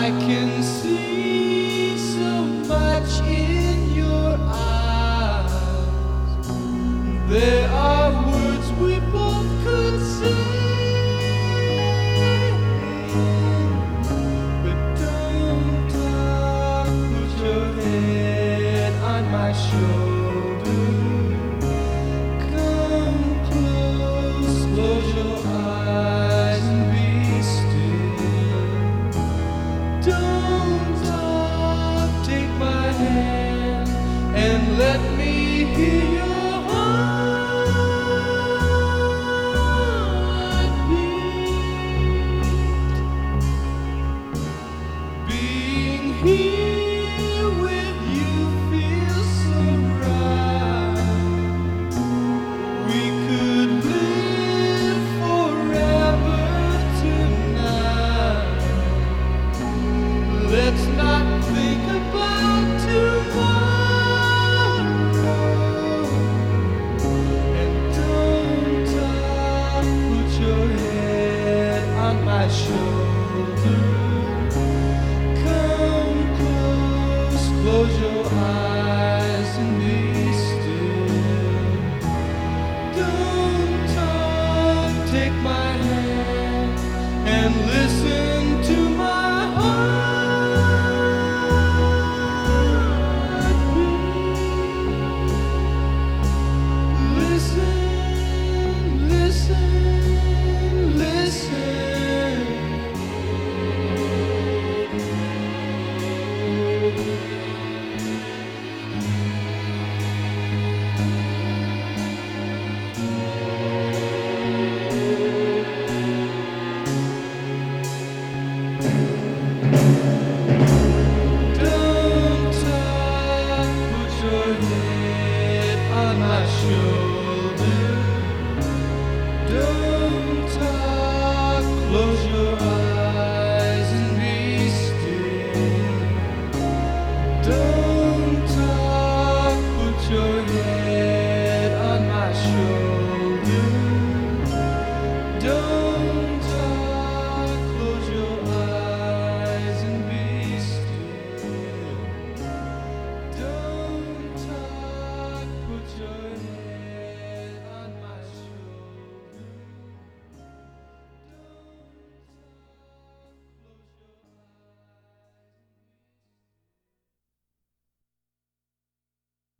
I can see so much in your eyes. There are words we both could say, but don't talk. Put your head on my shoulder. Come close, close your eyes and be still. Don't talk, take my hand and let me hear your heartbeat. Being here with you feels so right. We could live forever tonight. Let's not think about tomorrow. And don't talk, put your head on my shoulder. Come close, close your eyes and be still. Don't talk, take my hand and listen to my heartbeat. Listen, listen, listen. Don't talk, put your head on my shoulder. Don't talk, close your eyes and be still. Don't talk, put your head on my shoulder.